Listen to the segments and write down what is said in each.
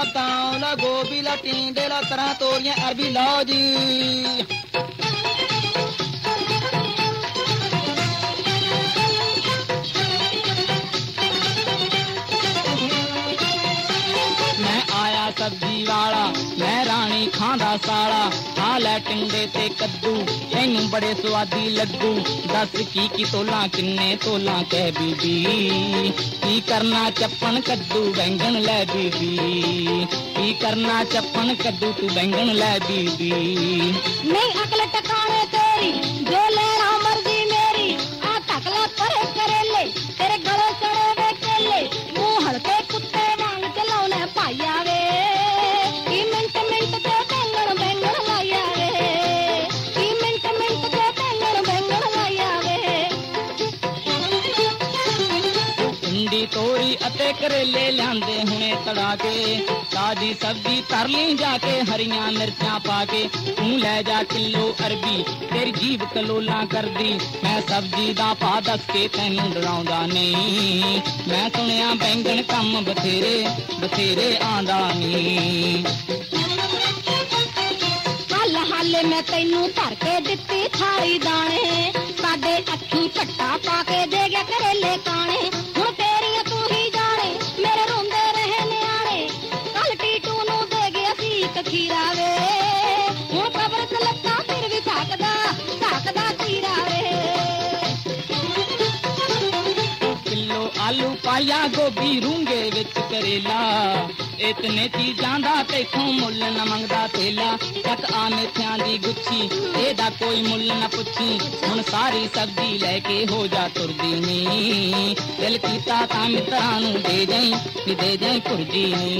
तांला गोभी ला टींडे ला तरह तोरियां अरबी लाओ जी सब्जी वाला मैं रानी खांदा साला आ लै टिंडे ते कद्दू तैनू बड़े स्वादी लगू दस की तोला किन्ने तोला कह बीबी की करना चप्पन कद्दू बैंगन लै बीबी की करना चप्पन कद्दू तू बैंगन लै बीबी नहीं अकल टकाने तेरी जो लेना मर्जी मेरी आ तकला परे करेले तेरे गले चढ़े वे केले मुंह हल्के कुत्ते वांग चलाउने पाया वे तोरी अते करेले लियांदे हुणे तड़ा के ताजी सब्जी तर ली जाके हरियां मिर्चां पाके तू लै जा किलो अरबी तेरी जीभ कलोला कर दी मैं सब्जी दा पा दस के तैनू डराउंदा नहीं मैं सुनिया बैंगन कम बथेरे बथेरे आंदा नहीं हल हाले मैं तैनू भर के दित्ती थाली दाने साडे अखी झट्टा पाके दे गया करेले काने खीरा वे हूं कबर च लत्ता फिर भी थकदा खीरा वे किलो आलू पाया गोभी रूंगे विच करेला इतने चीजां दा तेखों मुल न मंगदा तेला तक आ मेथियां दी गुच्छी एदा कोई मुल न पुछी हुण सारी सब्जी लेके हो जा तुरदी नी दिल कीता तां मित्रां नूं दे जाई पुरजी नी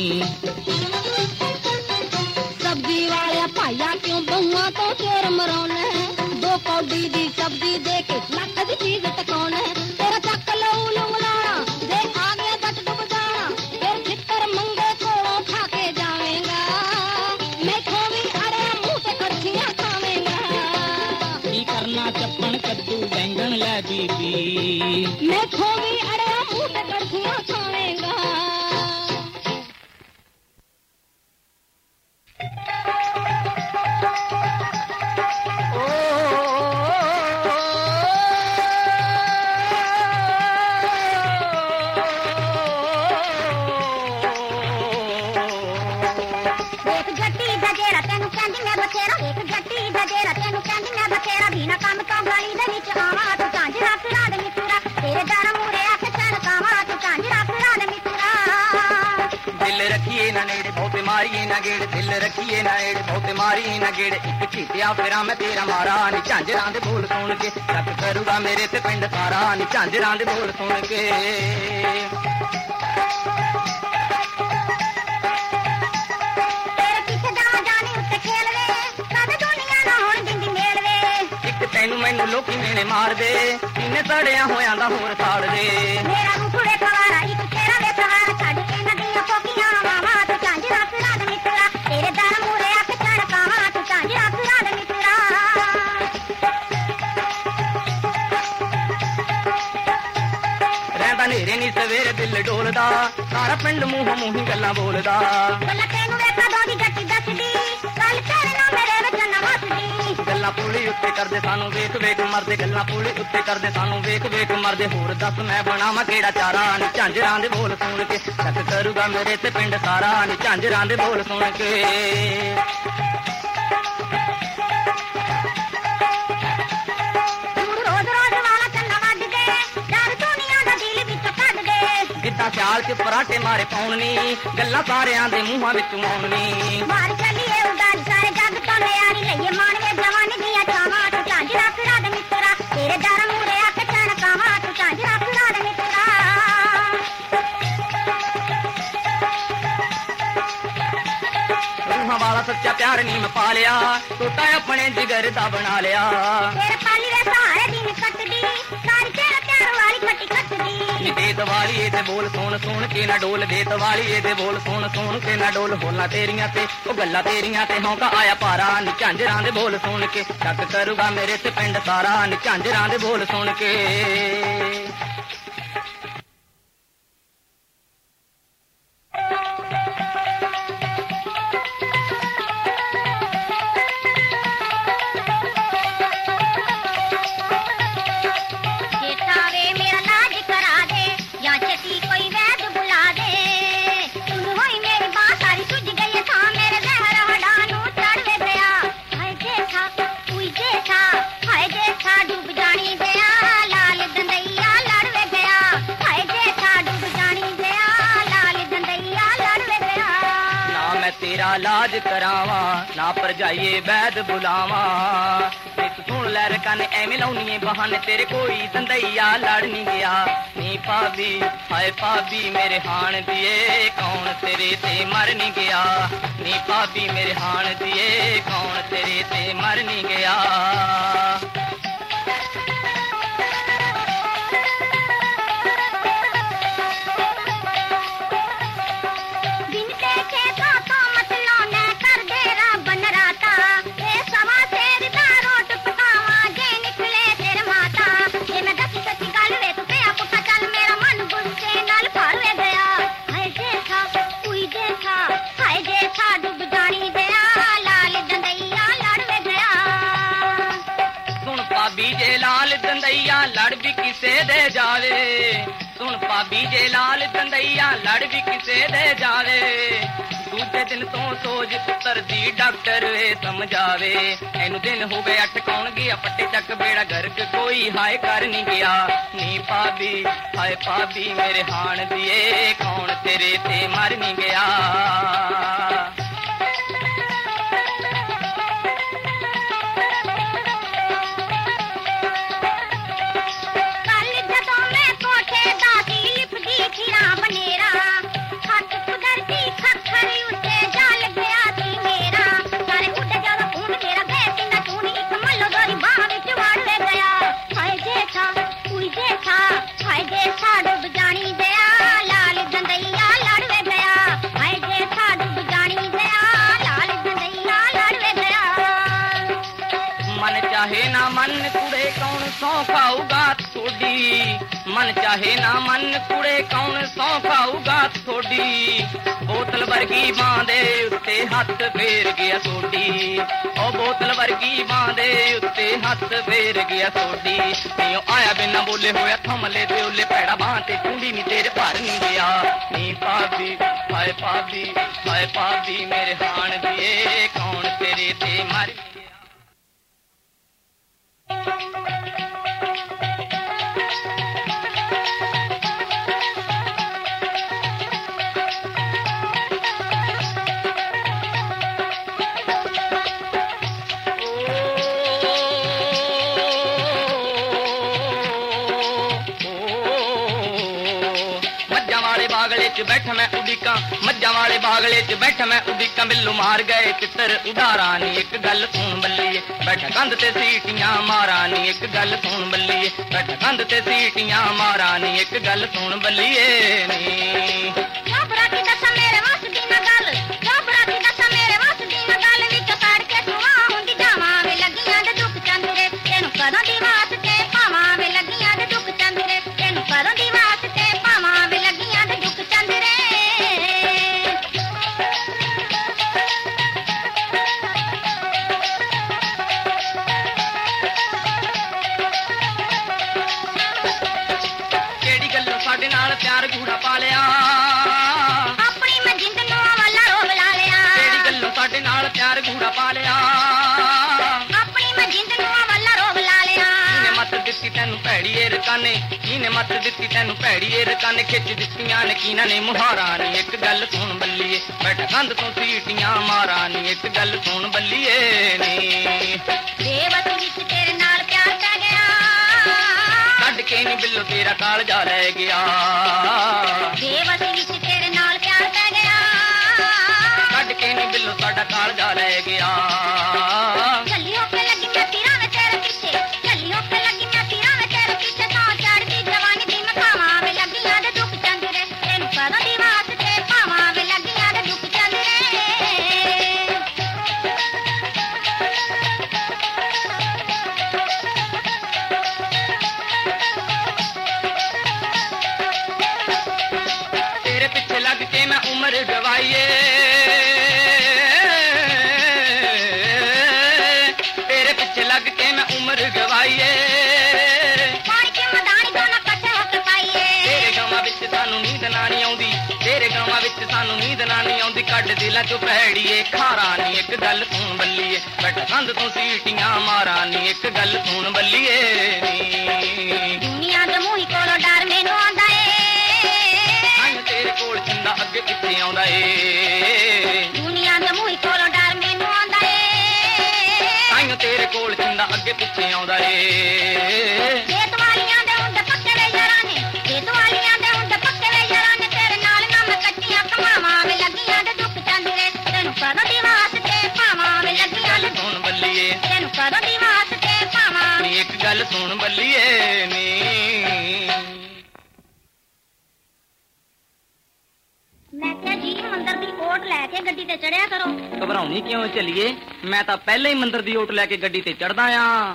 सब्जी वाले भाइया क्यों बहुआ तो शेर मरौने दो कौडी दी सब्जी दे के लख दी चीज टकाउने तेरा चक लऊ लुंगलाना दे आ गया दट डुब जाना फिर छितर मंगे कोलों खा के जावेगा मैं खोवी अरे मुंह से कड़छियां खावेगा की करना चप्पन कद्दू बैंगन लै बीबी मैं खोवी अरे मुंह से कड़छियां खावेगा दिल रखिए ना एड़ बहुत मारी ना गेड़ एक चीतिया फिरा मैं तेरा मारा नी झांजरां दे बोल सुन के रख करूगा मेरे ते पिंड सारा नी झांजरां दे बोल सुन के तेरे पीछे जावा जानी उत्ते खेल वे कद दुनिया ना होण दिंदी मेल वे एक तैनू मैनू लोकी मेने मार दे इन्ने सड़िया होयां दा होर साड़ दे मेरा मुखड़े खवारा एक तेरा वे सवार छड्ड के नदियां पोकियां मामा तू झांजरां फिरा दे मित्रा तेरे दर मूरे अख चढ़कावा तू झांजरां फिरा दे मित्रा रहंदा नेरे नी सवेरे दिल डोलदा सारा पिंड मूंह मूंही गल्लां बोलदा गल्लां तैनू वेखा दोदी गट्टी दसदी गल तेरे नाल मेरे विच ना वसदी गल्लां पूरी उत्ते करदे सानू वेख वेख मरदे गल्लां पूरी उत्ते करदे सानू वेख वेख मरदे होर दस मैं बनावां केड़ा चारा नी झांजरां दे बोल सुन के शक करूगा मेरे ते पिंड सारा नी झांजरां दे बोल सुन के ख्याल च पराठे मारे पाउनी गल्लां सारियां दे मूहां विचों आउनी मार चलिए उदारी सारे जग तो यारी लईए मानवे जवानी दियां छावां तू झांजरां फिरा दे मित्रा तेरे दर मूरे अख चढ़कावां तू झांजरां फिरा दे मित्रा रूहां वाला सच्चा प्यार नी मैं पा लिया टोटा अपने जिगर दा बना लिया तेरे पाली वे सहारे दिन कटदी सारी तेरा प्यार वाली खट्टी कटदी देत वाली दे बोल सुन सुन के ना डोल देत वाली दे बोल सुन सुन के ना डोल होला तेरियां ते ओ गल्लां तेरियां ते हौका आया पारा नी झांजरां दे बोल सुन के शक करूगा मेरे ते पिंड सारा नी झांजरां दे बोल सुन के तेरा लाज करावा ना पर जाइए वैद बुलावा सुन लैर कन एवें लाउनी बहाने तेरे कोई दंदैया लड़ नहीं गया नी भाभी हाय भाभी मेरे हाण दिए कौन तेरे ते मर नहीं गया नी भाभी मेरे हाण दिए कौन तेरे ते मर नहीं गया लड़ भी किसे दे जावे सुन भाभी जे लाल दंदैया लड़ भी किसे दे जावे दूजे दिन तो सोच पुत्र दी डॉक्टर वे समझावे एनु दिन हो गए अटकाउन गया पट्टे तक बेड़ा गर्क कोई हाय कर नहीं गया नी भाभी हाय भाभी मेरे हाण दिए कौन तेरे ते मर नहीं गया सौ खाऊगा थोड़ी मन चाहे ना मन कुड़े कौन सौ खाऊगा थोड़ी बोतल वर्गी मां दे उत्ते हथ फेर गया सोडी ओ बोतल वर्गी मां दे उत्ते हथ फेर गया सोडी नीओ आया बिना बोले होया थमले दे ओले पैड़ा बां ते चुंडी नी तेरे भर नहीं गया नी भाभी हाय भाभी मेरे हाण दिए कौन तेरे ते मर बैठा मैं उड़ीका मज्जा वाले बागले च बैठा मैं उड़ीका बिल्लू मार गए चित्र उड़ारा नी एक गल सुन बल्लीए बैठा कंध ते सीटियां मारा नी एक गल सुन बल्लीए बैठा कंध ते सीटियां मारा नी एक गल सुन बल्लीए नी प्यार घूड़ा पा लिया अपनी मैं जिंद नु वाला रोग ला लिया तेरी गल्लों साडे नाल प्यार घूड़ा पा लिया अपनी मैं जिंद नु वाला रोग ला लिया कीने मत दित्ती तैनू भैड़ी ए रकाने कीने मत दित्ती तैनू भैड़ी ए रकाने खिच दित्तियां ने कीना ने मुहारा नी एक गल सुन बल्लीए बैठा कंध तो सीटियां मारा नी एक गल सुन बल्लीए नी देवत विच तेरे नाल प्यार पै गया कड के नी बिल्लो तेरा कालजा ले गया देवत विच तेरे नाल प्यार पै गया कड के नी बिल्लो साडा कालजा ले गया चलियो पे लगी मैं तीरा में तेरे पीछे चलियो पे लगी मैं तीरा में तेरे पीछे तो चढ़दी जवानी दी मखावा में लगियां दे दुख चंदरे तेनू कदों दी वास्ते पावा में लगियां दे दुख चंदरे उम्र गवाइए तेरे पीछे लग के मैं उम्र गवाइए तेरे गावां विच सानू नींद नानी आउंदी तेरे गावां विच सानू नींद नानी आउंदी कड दिलां चों भैड़ीए खारा नी एक गल सुन बल्लीए बैठा कंध तों सीटियां मारा नी एक गल सुन बल्लीए नी दुनिया दे मोही कोलों डर मैनू आंदा ए तेरे कोल जिंदा अगे पिछे आउंदा ए दुनिया ਪਿੱਛੇ ਆਉਂਦਾ ਏ। ਖੇਤ ਵਾਲੀਆਂ ਦੇ ਹੁੰਦੇ ਪੱਕੇ ਵੇ ਯਾਰਾਂ ਨੇ, ਖੇਤ ਵਾਲੀਆਂ ਦੇ ਹੁੰਦੇ ਪੱਕੇ ਵੇ ਯਾਰਾਂ ਨੇ, ਤੇਰੇ ਨਾਲ ਨਾ ਮੈਂ ਕੱਚੀਆਂ ਕਮਾਵਾਂ ਵੇ ਲੱਗੀਆਂ ਦੇ ਦੁੱਖ ਚੰਦਰੇ, ਤੈਨੂੰ ਕਦੋਂ ਦੀ ਵਾਸਤੇ ਪਾਵਾਂ ਵੇ ਲੱਗੀਆਂ ਦੇ ਸੁਣ ਬੱਲੀਏ, ਤੈਨੂੰ ਕਦੋਂ ਦੀ ਵਾਸਤੇ ਪਾਵਾਂ। ਨੀ ਇੱਕ ਗੱਲ ਸੁਣ ਬੱਲੀਏ ਨੀ। ਮੈਂ ਕਿਹਾ ਜੀ ਮੰਦਰ ਦੀ ਓਟ ਲੈ ਕੇ ਗੱਡੀ ਤੇ ਚੜਿਆ ਕਰੋ। ਘਬਰਾਉਣੀ ਕਿਉਂ ਚੱਲੀਏ, ਮੈਂ ਤਾਂ ਪਹਿਲਾਂ ਹੀ ਮੰਦਰ ਦੀ ਓਟ ਲੈ ਕੇ ਗੱਡੀ ਤੇ ਚੜਦਾ ਆ।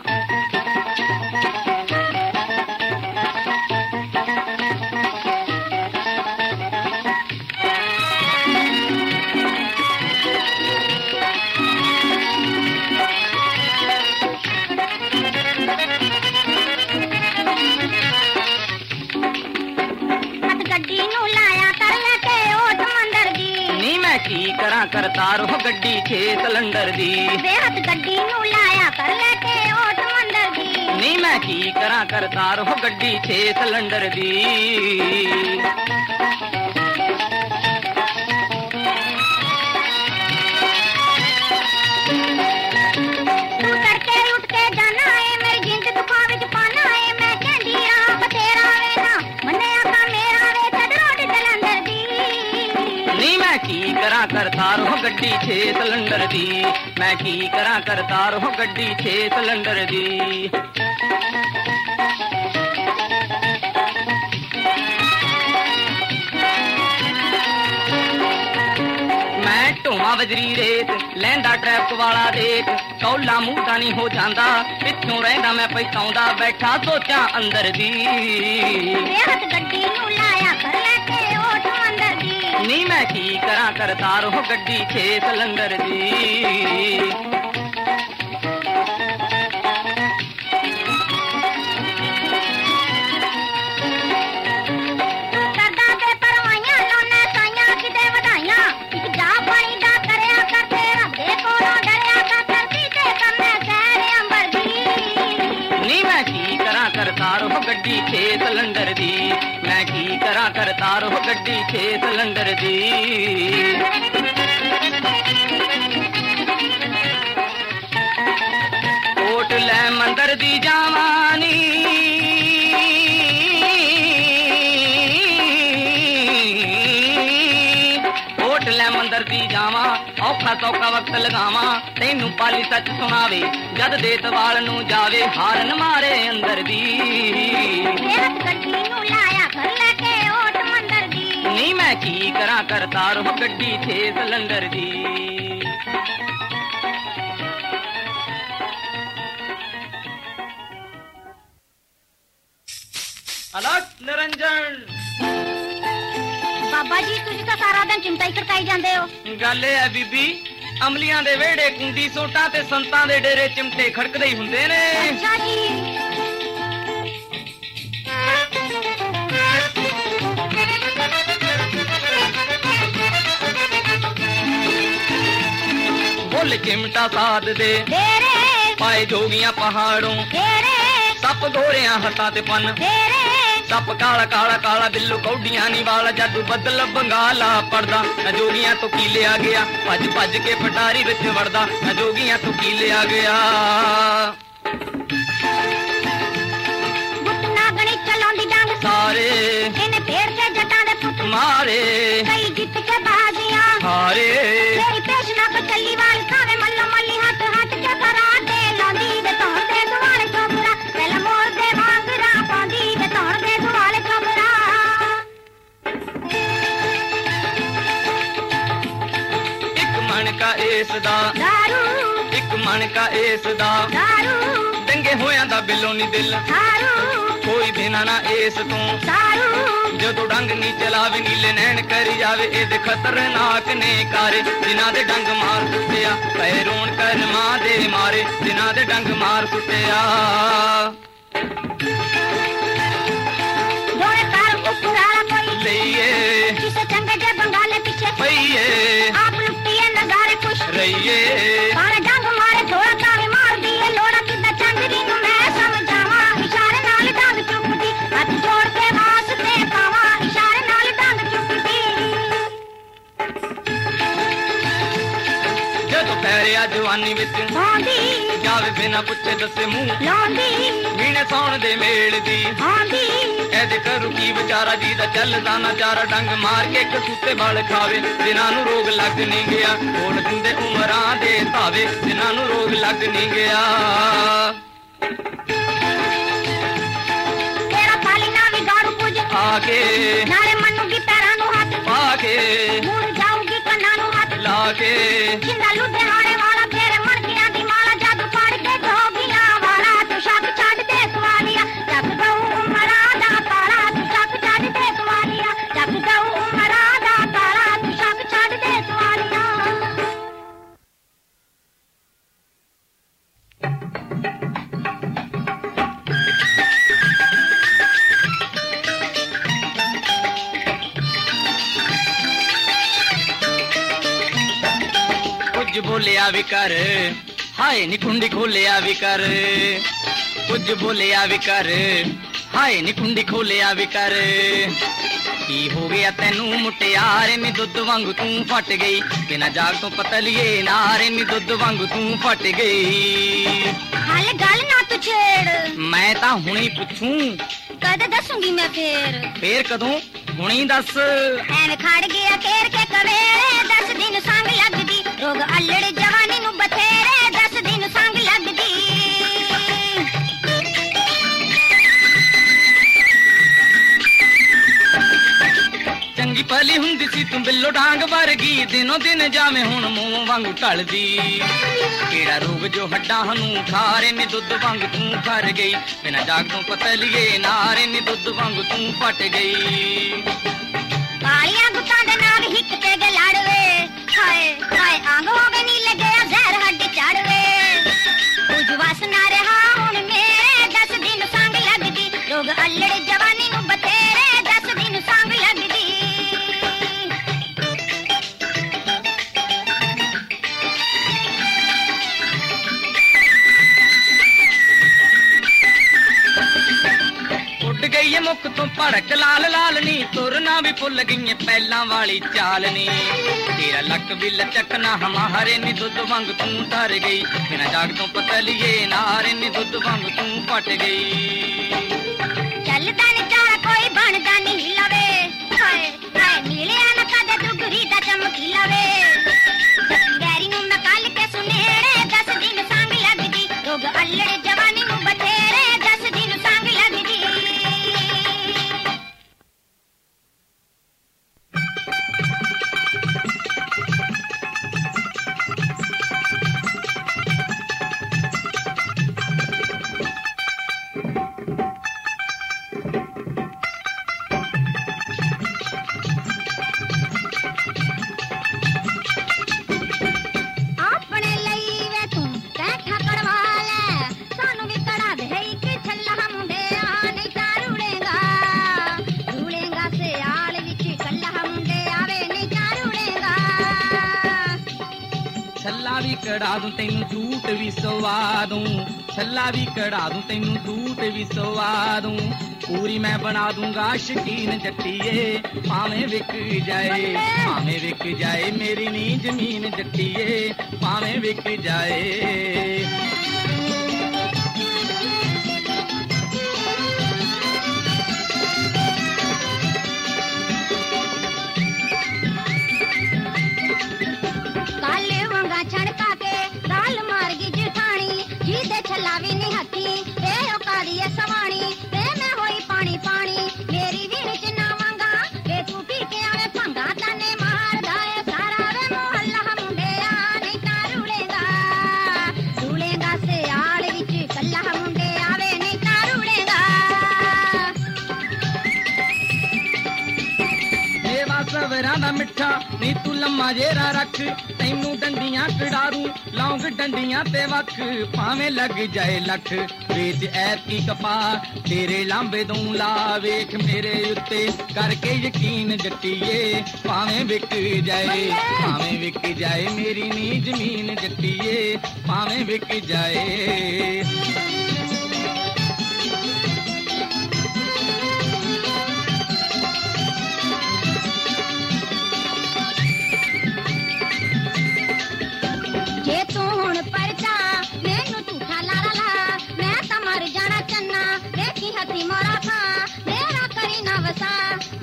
ਗੱਡੀ ਨੂੰ ਲਾਇਆ ਕਰ ਲੈ ਕੇ ਓਟ ਮੰਦਰ ਦੀ, ਨੀ ਮੈਂ ਕੀ ਕਰਾਂ ਕਰਤਾਰ ਹੋ ਗੱਡੀ 6 ਸਿਲੰਡਰ ਦੀ। ਬੇਹੱਦ ਗੱਡੀ ਨੂੰ ਲਾਇਆ ਕਰ ਲੈ ਕੇ ਓਟ ਮੰਦਰ ਦੀ, ਨੀ ਮੈਂ ਕੀ ਕਰਾਂ ਕਰਤਾਰ ਹੋ ਗੱਡੀ 6 ਸਿਲੰਡਰ ਦੀ। ਤੂੰ ਤੜਕੇ ਉੱਠ ਕੇ ਜਾਣਾ ਏ, ਮੇਰੀ ਜਿੰਦ ਦੁਖਾਂ ਵਿੱਚ ਪਾਣਾ ਏ, ਮੈਂ ਕਹਿੰਦੀ ਆ ਬਥੇਰਾ ਵੇ ਨਾ ਮੰਨਿਆ ਤਾਂ ਮੇਰਾ ਵੇ ਛੱਡ ਰੋਡ ਜਲੰਧਰ ਦੀ। ਨੀ ਮੈਂ ਕੀ ਕਰਾਂ ਕਰਤਾਰ ਹੋ ਗੱਡੀ 6 ਸਿਲੰਡਰ ਦੀ, ਮੈਂ ਕੀ ਕਰਾਂ ਕਰਤਾਰ ਹੋ ਗੱਡੀ 6 ਸਿਲੰਡਰ ਦੀ। ਮੈਂ ਢੋਵਾਂ ਵਜਰੀ ਰੇਤ ਲੈਂਦਾ ਟ੍ਰੈਫਿਕ ਵਾਲਾ ਦੇਖ, ਕੌਲਾ ਮੂੰਹ ਤਾਂ ਨਹੀਂ ਹੋ ਜਾਂਦਾ, ਪਿੱਛੋਂ ਰਹਿੰਦਾ ਮੈਂ ਪਛਤਾਉਂਦਾ ਬੈਠਾ ਸੋਚਾਂ ਅੰਦਰ ਦੀ। ਬੇਹੱਦ ਗੱਡੀ ਨੂੰ ਲਾਇਆ ਕਰ ਲੈ ਕੇ ਓਟ ਮੰਦਰ ਦੀ, ਨੀ ਮੈਂ ਕੀ ਕਰਾਂ ਕਰਤਾਰ ਹੋ ਗੱਡੀ 6 ਸਿਲੰਡਰ ਦੀ। ਕਰਦਾ ਤੇ ਪਰਵਾਈਆਂ ਲਾਉਣਾ ਸਾਈਆਂ ਕਿਤੇ ਵਧਾਈਆਂ, ਇੱਕ ਜਾ ਪਾਣੀ ਦਾ ਕਰਿਆ ਕਰ ਤੇ ਰੱਬ ਦੇ ਕੋਲੋਂ ਡਰਿਆ ਕਰ, ਧਰਤੀ ਤੇ ਕਰਨਾ ਸਹਿਰ ਅੰਬਰ ਦੀ। ਨੀ ਮੈਂ ਕੀ ਕਰਾਂ ਕਰਤਾਰ ਹੋ ਗੱਡੀ 6 ਸਿਲੰਡਰ ਦੀ, ਮੈਂ ਕੀ ਕਰਾਂ ਕਰਤਾਰ ਹੋ ਗੱਡੀ 6 ਸਿਲੰਡਰ ਦੀ। ਓਟ ਲੈ ਮੰਦਰ ਦੀ ਜਾਵਾਨੀ, ਓਟ ਲੈ ਮੰਦਰ ਦੀ ਜਾਵਾਂ, ਔਖਾ ਸੌਖਾ ਵਕਤ ਲਗਾਵਾਂ, ਤੈਨੂੰ ਪਾਲੀ ਸੱਚ ਸੁਣਾਵੇ ਜਦ ਦੇਤ ਵਾਲ ਨੂੰ ਜਾਵੇ, ਹਾਰਨ ਮਾਰੇ ਅੰਦਰ ਦੀ। ਬੇਹੱਦ ਗੱਡੀ ਨੂੰ ਲਾਇਆ ਕਰ ਲੈ ਕੇ ਓਟ ਮੰਦਰ ਦੀ, ਨੀ ਮੈਂ ਕੀ ਕਰਾਂ ਕਰਤਾਰ ਹੋ ਗੱਡੀ 6 ਸਿਲੰਡਰ ਦੀ। ਅਲੱਗ ਨਿਰੰਜਨ ਬਾਬਾ ਜੀ ਤੁਸੀਂ ਤਾਂ ਸਾਰਾ ਦਿਨ ਚਿੰਤਾ ਹੀ ਕਰਤਾਈ ਜਾਂਦੇ ਹੋ। ਗੱਲ ਇਹ ਹੈ ਬੀਬੀ, ਅਮਲੀਆਂ ਦੇ ਵਿਹੜੇ ਕੁੰਡੀ ਸੋਟਾਂ ਤੇ ਸੰਤਾਂ ਦੇ ਡੇਰੇ ਚਿਮਟੇ ਖੜਕਦੇ ਹੀ ਹੁੰਦੇ ਨੇ। ਅੱਛਾ ਜੀ। ਬੋਲ ਚਿਮਟਾ ਸਾਧ ਦੇ ਤੇਰੇ ਪਾਏ ਜੋਗੀਆਂ ਪਹਾੜੋਂ, ਤੇਰੇ ਸੱਪ ਗੋਰਿਆਂ ਹੱਥਾਂ ਤੇ ਪੰਨ, ਤੇਰੇ ਸੱਪ ਕਾਲਾ ਕਾਲਾ ਕਾਲਾ ਬਿੱਲੂ ਕੌਡੀਆਂ ਨੀ ਵਾਲਾ, ਜਾਦੂ ਬੱਦਲ ਬੰਗਾਲਾ ਪੜਦਾ, ਨਾ ਜੋਗੀਆਂ ਤੋਂ ਕੀ ਲਿਆ ਗਿਆ, ਭੱਜ ਭੱਜ ਕੇ ਪਟਾਰੀ ਵਿੱਚ ਵੜਦਾ, ਨਾ ਜੋਗੀਆਂ ਤੋਂ ਕੀ ਲਿਆ ਗਿਆ। ਗੁੱਟ ਨਾਗਣੀ ਚਲਾਉਂਦੀ ਡੰਗ ਸਾਰੇ ਇਹਨੇ ਫੇਰ ਕੇ ਜੱਟਾਂ ਦੇ ਪੁੱਤ ਮਾਰੇ ਕਈ ਜਿੱਤ ਕੇ ਬਾਜ਼ੀਆਂ, ਹਾਰੇ ਮੇਰੀ ਪੇਸ਼ਨਾ ਕੋ ਚੱਲੀ ਵਾਲ ਕਾਵੇ ਮੱਲੋ ਮੱਲੀ ਹੱਥ ਹੱਥ ਕੇ ਕਰਾਟੇ ਲਾਉਂਦੀ ਵੇ ਧੌਣ ਦੇ ਦੁਆਲੇ ਚੋਬਰਾ, ਪਹਿਲਾ ਮੋਰ ਦੇ ਵਾਂਗਰਾ ਪਾਉਂਦੀ ਵੇ ਧੌਣ ਦੇ ਦੁਆਲੇ ਚੋਬਰਾ। ਇੱਕ ਮਣ ਕਾ ਏਸ ਦਾ, ਦਾਰੂ ਇੱਕ ਮਣ ਕਾ ਏਸ ਦਾ, ਦਾਰੂ ਡੰਗੇ ਹੋਇਆਂ ਦਾ ਬਿੱਲੋਂ ਨੀ ਦਿਲ, ਦਾਰੂ ਕੋਈ ਬਿਨਾ ਨਾ ਏਸ ਤੋਂ, ਦਾਰੂ ਜਦੋਂ ਡੰਗ ਨੀ ਚਲਾਵੇ ਨੀਲੇ ਨੈਣ ਕਰੀ ਜਾਵੇ, ਇਹਦੇ ਖਤਰਨਾਕ ਨੇ ਕਾਰੇ, ਜਿਨ੍ਹਾਂ ਦੇ ਡੰਗ ਮਾਰ ਸੁੱਟਿਆ ਪਏ ਰੋਣ ਕਰਮਾਂ ਦੇ ਮਾਰੇ, ਜਿਨ੍ਹਾਂ ਦੇ ਡੰਗ ਮਾਰ ਸੁੱਟਿਆ। ਦੋਏ ਕਾਰ ਉਪਰਾਲਾ ਕੋਈ ਲਈਏ ਕਿਸੇ ਚੰਗੇ ਜੇ ਬੰਗਾਲੇ ਪਿੱਛੇ ਪਈਏ, ਆਪ ਲੁੱਟੀਏ ਨਜ਼ਾਰੇ ਖੁਸ਼ ਰਹੀਏ, ਕਾਲੇ ਡੰਗ ਮਾਰੇ ਥੋੜਾ ਕਾਵੇ ਮਾਰਦੀ ਏ ਲੋੜਾ, ਕਿੱਦਾਂ ਚੰਦਰੀ ਨੂੰ ਮੈਂ ਸਮਝਾਵਾਂ, ਇਸ਼ਾਰੇ ਨਾਲ ਡੰਗ ਚੁੱਕਦੀ, ਹੱਥ ਜੋੜ ਕੇ ਵਾਸਤੇ ਪਾਵਾਂ, ਇਸ਼ਾਰੇ ਨਾਲ ਡੰਗ ਚੁੱਕਦੀ। ਜਦੋਂ ਪੈਰਿਆ ਜਵਾਨੀ ਵਿੱਚ ਆਉਂਦੀ ਜਾਵੇ ਬਿਨਾ ਪੁੱਛੇ ਦੱਸੇ ਮੂੰਹ ਲਾਉਂਦੀ ਮੀਨੇ ਸੌਣ ਦੇ ਮੇਲ ਦੀ ਆਂਦੀ ਇਹਦੇ ਕਰੂ ਕੀ ਵਿਚਾਰਾ ਜੀ ਦਾ ਚੱਲਦਾ ਨਾ ਚਾਰਾ ਡੰਗ ਮਾਰ ਕੇ ਕਸੂਤੇ ਵਾਲ ਖਾਵੇ ਜਿਨ੍ਹਾਂ ਨੂੰ ਰੋਗ ਲੱਗ ਨਹੀਂ ਗਿਆ ਹੋਣ ਦਿੰਦੇ ਉਮਰਾਂ ਦੇ ਧਾਵੇ ਜਿਨ੍ਹਾਂ ਨੂੰ ਰੋਗ ਲੱਗ ਨਹੀਂ ਗਿਆ ਤੇਰਾ ਪਾਲੀ ਨਾ ਵੀ ਗਾਰੂ ਪੁੱਜ ਆ ਕੇ ਨਾਲੇ ਮੰਨੂਗੀ ਪੈਰਾਂ ਨੂੰ ਹੱਥ ਪਾ ਕੇ ਮੁੜ ਜਾਊਗੀ ਕੰਨਾਂ ਨੂੰ ਹੱਥ ਲਾ ਕੇ ਜਿੰਦਾ ਲੁਧਿਆਣੇ ਵਾਲਾ ਤੇਰੇ ਮਣਕਿਆਂ ਦੀ ਮਾਲਾ ਜਦ ਫੜ ਕੇ ਧੋਗੀਆਂ ਵਾਲਾ ਤੂੰ ਸ਼ੱਕ ਛੱਡ ਦੇ ਸਵਾਲੀਆ ਜੱਗ ਦਊ ਉਮਰਾਂ ਦਾ ਤਾਰਾ ਤੂੰ ਸ਼ੱਕ ਛੱਡ ਦੇ ਸਵਾਲੀਆ ਜੱਗ ਦਊ ਉਮਰਾਂ ਦਾ ਤਾਰਾ ਤੂੰ ਸ਼ੱਕ ਛੱਡ ਦੇ ਸਵਾਲੀਆ ਕੁਝ ਬੋਲਿਆ ਵੀ ਕਰ ਹਾਏ ਨੀ ਕੁੰਡੀ ਖੋਲਿਆ ਵੀ ਕਰ ਕੁਝ ਬੋਲਿਆ ਵੀ ਕਰ ਹਾਏ ਨੀ ਕੁੰਡੀ ਖੋਲਿਆ ਵੀ ਕਰ ਕੀ ਹੋ ਗਿਆ ਤੈਨੂੰ ਮੁਟਿਆਰੇ ਨੀ ਦੁੱਧ ਵਾਂਗ ਤੂੰ ਫਟ ਗਈ ਬਿਨਾ ਜਾਗ ਤੋਂ ਪਤਲੀਏ ਨਾਰੇ ਨੀ ਦੁੱਧ ਵਾਂਗ ਤੂੰ ਫਟ ਗਈ ਹਾਲ ਗੱਲ ਨਾ ਤੂੰ ਛੇੜ ਮੈਂ ਤਾਂ ਹੁਣੇ ਪੁੱਛੂੰ ਕਦ ਦੱਸੂਗੀ ਮੈਂ ਫੇਰ ਕਦੋਂ ਹੁਣੀ ਦੱਸ ਐਵੇਂ ਖੜ ਗਿਆ ਘੇਰ ਕੇ ਕਵੇਲੇ 10 ਦਿਨ ਸੰਗ ਲੱਗਦੀ ਰੋਗ ਅਲੜ ਜਵਾਨੀ ਨੂੰ ਬਥੇਰੇ 10 ਦਿਨ ਸੰਗ ਲੱਗਦੀ ਚੰਗੀ ਭਲੀ ਹੁੰਦੀ ਸੀ ਤੂੰ ਬਿੱਲੋ ਡਾਂਗ ਵਰਗੀ ਦਿਨੋਂ ਦਿਨ ਜਾਵੇਂ ਹੁਣ ਮੂੰਹ ਵਾਂਗੂ ਢਲਦੀ ਕਿਹੜਾ ਰੋਗ ਜੋ ਹੱਡਾਂ ਨੂੰ ਖਾਰੇ ਨੀ ਦੁੱਧ ਵਾਂਗ ਤੂੰ ਫਰ ਗਈ ਬਿਨਾ ਜਾਗ ਤੋਂ ਪਤਲੀਏ ਨਾਰੇ ਨੀ ਦੁੱਧ ਵਾਂਗ ਤੂੰ ਫਟ ਗਈ ਕਾਲੀਆਂ ਗੁੱਤਾਂ ਦੇ ਨਾਲ ਹਿੱਕ ਤੇ ਗੇ ਲੜਵੇ ਹਾਏ ਹਾਏ ਅੰਗ ਹੋ ਗਏ ਨੀ ਲੱਗਿਆ ਜ਼ਹਿਰ ਹੱਡੀ ਚੜਵੇ ਕੁਝ ਵਸ ਨਾ ਰਿਹਾ ਹੁਣ ਮੇਰੇ 10 ਦਿਨ ਸੰਗ ਲੱਗਦੀ ਰੋਗ ਅਲੜ ਜਵਾਨੀ ਨੂੰ ਬਥੇਰੇ 10 ਦਿਨ ਸੰਗ ਲੱਗਦੀ ਉੱਡ ਗਈ ਏ ਮੁੱਖ ਤੋਂ ਭੜਕ ਲਾਲ ਲਾਲਨੀ ਤੁਰਨਾ ਵੀ ਭੁੱਲ ਗਈਏ ਪਹਿਲਾਂ ਵਾਲੀ ਚਾਲਨੀ ਤੇਰਾ ਲੱਕ ਵੀ ਲਚਕ ਨਾ ਹਮਾਰੇ ਨੀ ਦੁੱਧ ਵਾਂਗ ਤੂੰ ਧਰ ਗਈ ਬਿਨਾ ਜਾਗ ਤੋਂ ਪਤਲੀਏ ਨਾਰੇ ਨੀ ਦੁੱਧ ਵਾਂਗ ਤੂੰ ਫਟ ਗਈ ਚੱਲਦਾ ਨੀ ਚਾਰਾ ਕੋਈ ਬਣਦਾ ਨਹੀਂ ਲਵੇ ਹਾਏ ਹਾਏ ਮਿਲਿਆ ਨਾ ਕਦੇ ਦੁਗਰੀ ਦਾ ਚਮਕੀ ਲਵੇ ਗੈਰੀ ਨੂੰ ਮੈਂ ਕੱਲ ਕੇ ਸੁਨੇੜੇ 10 ਦਿਨ ਸੰਗ ਲੱਗਦੀ ਰੋਗ ਅਲੜ ਜਵਾਨੀ ਨੂੰ ਬਥੇਰੇ 10 ਦਿਨ ਸੰਗ ਲੱਗਦੀ ਆਪਣੇ ਲਈ ਵੇ ਤੂੰ ਕੈਠਾ ਕਰਵਾ ਲੈ ਸਾਨੂੰ ਵੀ ਕੜਾ ਦੇ ਇੱਕ ਛੱਲਾ ਮੁੰਡਿਆ ਨਹੀਂ ਤਾਂ ਰੁੜੇਗਾ ਸਿਆਲ ਵਿੱਚ ਕੱਲਾ ਮੁੰਡੇ ਆਵੇ ਨਹੀਂ ਤਾਂ ਰੁੜੇਗਾ ਛੱਲਾ ਵੀ ਕਢਾ ਦੂੰ ਤੈਨੂੰ ਸੂਟ ਵੀ ਸਵਾ ਦੂੰ ਛੱਲਾ ਵੀ ਕਢਾ ਦੂੰ ਤੈਨੂੰ ਸੂਟ ਵੀ ਸਵਾ ਦੂੰ ਪੂਰੀ ਮੈਂ ਬਣਾ ਦੂੰਗਾ ਸ਼ਕੀਨ ਜੱਟੀਏ ਭਾਵੇਂ ਵਿਕ ਜਾਏ ਮੇਰੀ ਨੀ ਜ਼ਮੀਨ ਜੱਟੀਏ ਭਾਵੇਂ ਵਿਕ ਜਾਏ ਕਾਲੇ ਵਾਂਗਾ ਛੜਕਾ ਕੇ ਗਾਲ ਮਾਰ ਗਈ ਜਠਾਣੀ ਜਿਹਦੇ ਛੱਲਾ ਵੀ ਨਹੀਂ ਹੱਥੀ ਤੇ ਉਹ ਕਾਦੀ ਐ ਸਵਾਣੀ ਤੇ ਮੈਂ ਹੋਈ ਪਾਣੀ ਪਾਣੀ ਮੇਰੀ ਵੀ ਵਿੱਚ ਨਾ ਵਾਂਗਾ ਵੇ ਤੂੰ ਪੀ ਕੇ ਆਵੇ ਭੰਗਾ ਤਾਨੇ ਮਾਰਦਾ ਏ ਸਾਰਾ ਵੇ ਮੁਹੱਲਾ ਮੁੰਡਿਆ ਨਹੀਂ ਤਾਂ ਰੁੜੇਗਾ ਸਿਆਲ ਵਿੱਚ ਕੱਲਾ ਮੁੰਡੇ ਆਵੇ ਨਹੀਂ ਤਾਂ ਰੁੜੇਗਾ ਸਵਰਾਂ ਦਾ ਮਿੱਠਾ ਨੀ ਤੂੰ ਲੰਮਾ ਜੇਰਾ ਰੱਖ ਤੈਨੂੰ ਡੰਡੀਆਂ ਕਢਾਰੂ ਲੌਂਗ ਡੰਡੀਆਂ ਤੇ ਵੱਖ ਭਾਵੇਂ ਲੱਗ ਜਾਏ ਲੱਖ ਵੇਚ ਐਤੀ ਕਪਾ ਤੇਰੇ ਲਾਂਬੇ ਦੂੰ ਲਾ ਵੇਖ ਮੇਰੇ ਉੱਤੇ ਕਰਕੇ ਯਕੀਨ ਜੱਟੀਏ ਭਾਵੇਂ ਵਿਕ ਜਾਏ ਮੇਰੀ ਨੀ ਜ਼ਮੀਨ ਜੱਟੀਏ ਭਾਵੇਂ ਵਿਕ ਜਾਏ ਜੇ ਤੂੰ ਹੁਣ ਪਰਚਾ ਮੈਨੂੰ ਝੂਠਾ ਲਾ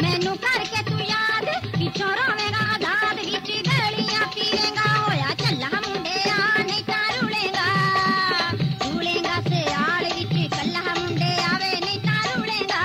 ਮੈਨੂੰ ਕਰਕੇ ਤੂੰ ਯਾਦ ਪਿੱਛੋਂ ਰੋਵੇਂਗਾ ਆਜ਼ਾਦ ਵਿੱਚ ਗਲੀਆਂ ਪੀਵੇਂਗਾ ਹੋਇਆ ਝੱਲਾ ਮੁੰਡਿਆ ਨਹੀਂ ਤਾਂ ਰੁਲੇਗਾ ਸਿਆਲ ਵਿੱਚ ਕੱਲਾ ਮੁੰਡੇ ਆਵੇ ਨਹੀਂ ਤਾਂ ਰੁਲੇਗਾ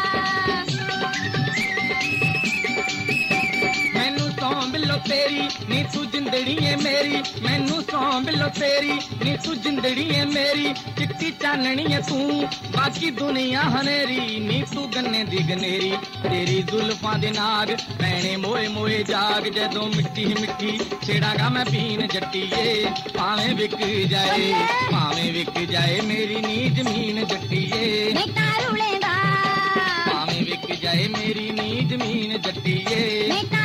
ਮੈਨੂੰ ਸੌਂ ਬਿੱਲੋ ਤੇਰੀ ਨੀ ਤੂੰ ਜਿੰਦੜੀ ਏ ਮੇਰੀ ਮੈਨੂੰ ਸੌਂ ਬਿੱਲੋ ਤੇਰੀ ਨੀ ਤੂੰ ਜਿੰਦੜੀ ਏ ਮੇਰੀ ਚਿੱਟੀ ਚਾਨਣੀ ਏ ਤੂੰ ਬਾਕੀ ਦੁਨੀਆ ਹਨੇਰੀ ਨੀ ਤੂੰ ਗੰਨੇ ਦੀ ਗਨੇਰੀ ਤੇਰੀ ਜ਼ੁਲਫਾਂ ਦੇ ਨਾਗ ਪੈਣੇ ਮੋਏ ਮੋਏ ਜਾਗ ਜਦੋਂ ਮਿੱਟੀ ਮਿੱਠੀ ਛੇੜਾਂਗਾ ਮੈਂ ਪੀਣ ਜੱਟੀਏ ਭਾਵੇਂ ਵਿਕ ਜਾਏ ਮੇਰੀ ਨੀ ਜ਼ਮੀਨ ਜੱਟੀਏ ਨਹੀਂ ਤਾਂ ਰੁਲੇਗਾ ਭਾਵੇਂ ਵਿਕ ਜਾਏ ਮੇਰੀ ਨੀ ਜ਼ਮੀਨ ਜੱਟੀਏ ਨਹੀਂ ਤਾਂ